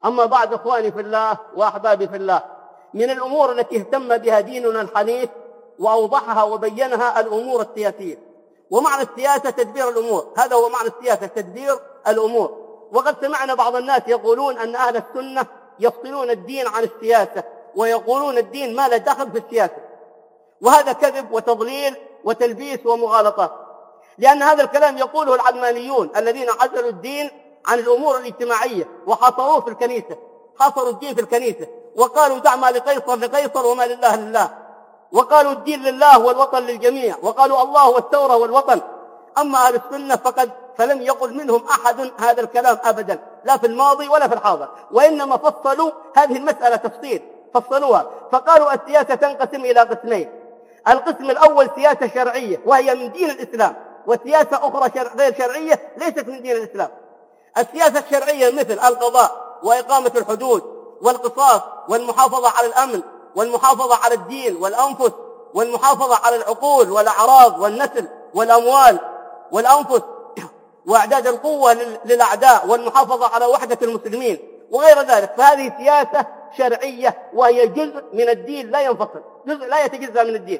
أما بعد إخواني في الله وأحبابي في الله، من الأمور التي اهتم بها ديننا الحنيف وأوضحها وبينها الأمور السياسية. ومعنى السياسة تدبير الأمور، هذا هو معنى السياسة، تدبير الأمور. وقد سمعنا بعض الناس يقولون أن أهل السنة يفصلون الدين عن السياسة ويقولون الدين ما له دخل في السياسة، وهذا كذب وتضليل وتلبيس ومغالطات، لأن هذا الكلام يقوله العلمانيون الذين عزلوا الدين عن الأمور الاجتماعية وحصروه في الكنيسة، حصروا الدين في الكنيسة وقالوا دع ما لقيصر لقيصر وما لله لله، وقالوا الدين لله والوطن للجميع، وقالوا الله والثورة والوطن. أما أهل السنة فلم يقل منهم أحد هذا الكلام أبدا، لا في الماضي ولا في الحاضر، وإنما فصلوا هذه المسألة تفصيل، فصلوها فقالوا السياسة تنقسم إلى قسمين. القسم الأول سياسة شرعية وهي من دين الإسلام، وسياسة أخرى غير شرعية ليست من دين الإسلام. السياسة الشرعية مثل القضاء وإقامة الحدود والقصاص والمحافظة على الأمن والمحافظة على الدين والأنفس والمحافظة على العقول والأعراض والنسل والأموال والأنفس وإعداد القوة للأعداء والمحافظة على وحدة المسلمين وغير ذلك. فهذه سياسة شرعية وهي جزء من الدين لا ينفصل، جزء لا يتجزأ من الدين.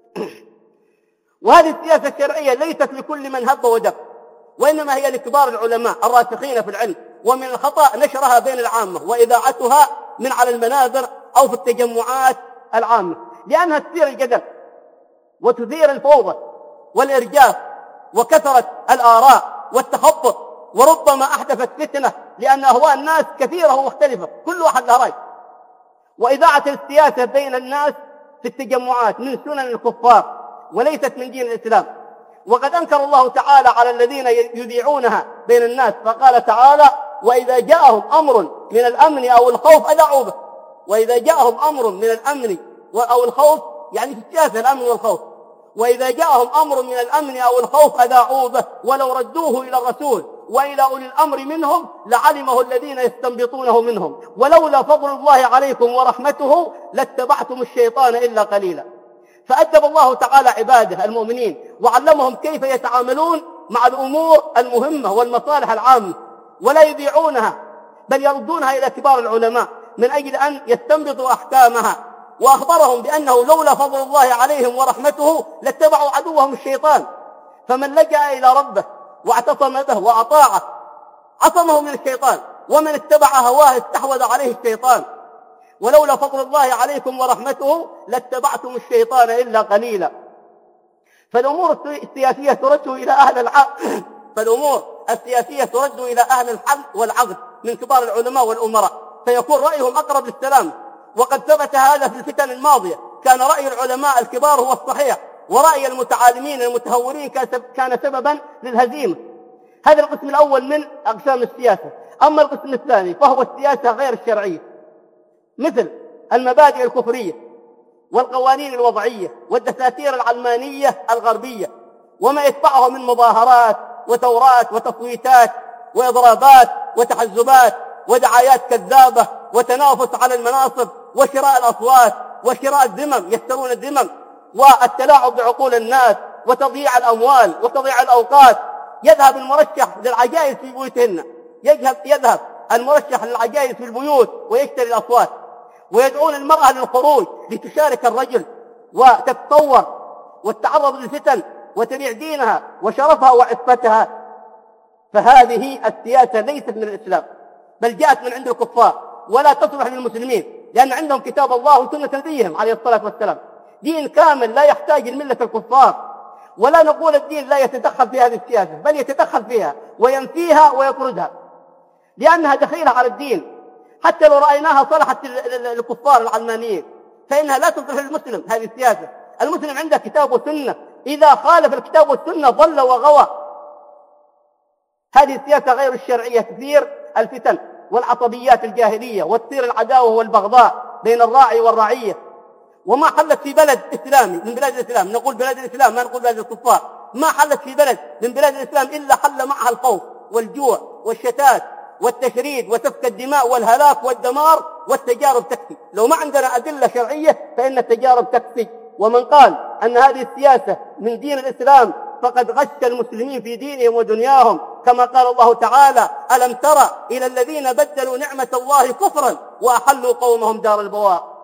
وهذه السياسة الشرعية ليست لكل من هب ودب، وإنما هي لكبار العلماء الراسخين في العلم، ومن الخطأ نشرها بين العامة وإذاعتها من على المنابر أو في التجمعات العامة، لأنها تثير الجدل وتثير الفوضى والإرجاف وكثرة الآراء والتخبط، وربما أحدثت فتنة، لأن أهواء الناس كثيرة ومختلفة، كل واحد له رأي. وإذاعة السياسة بين الناس في التجمعات من سنن الكفار وليست من دين الإسلام. وقد أنكر الله تعالى على الذين يذيعونها بين الناس، فقال تعالى وإذا جاءهم أمر من الأمن أو الخوف أذاعوا به. وإذا جاءهم أمر من الأمن أو الخوف يعني في السياسة الأمن والخوف، وإذا جاءهم أمر من الأمن أو الخوف أذاعوا به ولو ردوه إلى الرسول وإلى أولي الأمر منهم لعلمه الذين يستنبطونه منهم ولولا فضل الله عليكم ورحمته لاتبعتم الشيطان إلا قليلا. فأدب الله تعالى عباده المؤمنين وعلمهم كيف يتعاملون مع الأمور المهمة والمصالح العامة، ولا يذيعونها بل يردونها إلى كبار العلماء من أجل أن يستنبطوا أحكامها. وأخبرهم بأنه لولا فضل الله عليهم ورحمته لاتبعوا عدوهم الشيطان، فمن لجأ إلى ربه واعتصم به وأطاعه عصمه من الشيطان، ومن اتبع هواه استحوذ عليه الشيطان. ولولا فضل الله عليكم ورحمته لاتبعتم الشيطان إلا قليلا. فالأمور السياسية ترد إلى أهل الحل والعقد من كبار العلماء والأمراء، فيكون رأيهم أقرب للسلام. وقد ثبت هذا في الفتن الماضية، كان رأي العلماء الكبار هو الصحيح، ورأي المتعالمين المتهورين كان سببا للهزيمة. هذا القسم الأول من أقسام السياسة. أما القسم الثاني فهو السياسة غير الشرعية، مثل المبادئ الكفرية والقوانين الوضعية والدساتير العلمانية الغربية وما يتبعه من مظاهرات وثورات وتصويتات وإضرابات وتحزبات ودعايات كذابة وتنافس على المناصب وشراء الأصوات وشراء الذمم، يشترون الذمم، والتلاعب بعقول الناس وتضييع الأموال وتضييع الأوقات. يذهب المرشح للعجائز في بيوتهن، يذهب المرشح للعجائز في البيوت ويشتري الأصوات، ويدعون المرأة للخروج لتشارك الرجل وتتطور وتتعرض للفتن وتبيع دينها وشرفها وعفتها. فهذه السياسة ليست من الإسلام، بل جاءت من عند الكفار ولا تصلح للمسلمين، لأن عندهم كتاب الله وسنة نبيهم عليه الصلاة والسلام، دين كامل لا يحتاج لملة الكفار. ولا نقول الدين لا يتدخل في هذه السياسة، بل يتدخل فيها وينفيها ويطردها، لأنها دخيلة على الدين. حتى لو رأيناها صلحت الكفار العلمانيين فإنها لا تصلح للمسلم. هذه السياسة المسلم عنده كتاب وسنة، إذا خالف الكتاب والسنة ضل وغوى. هذه السياسة غير الشرعية تثير الفتن والعصبيات الجاهلية وتثير العداوة والبغضاء بين الراعي والرعية. وما حلت في بلد إسلامي من بلاد الإسلام، نقول بلاد الإسلام ما نقول بلاد الكفار، ما حلت في بلد من بلاد الإسلام إلا حل معها الخوف والجوع والشتات والتشريد وسفك الدماء والهلاك والدمار، والتجارب تكفي. لو ما عندنا أدلة شرعية فإن التجارب تكفي. ومن قال أن هذه السياسة من دين الإسلام فقد غش المسلمين في دينهم ودنياهم، كما قال الله تعالى: ألم تر إلى الذين بدلوا نعمة الله كفرا وأحلوا قومهم دار البوار.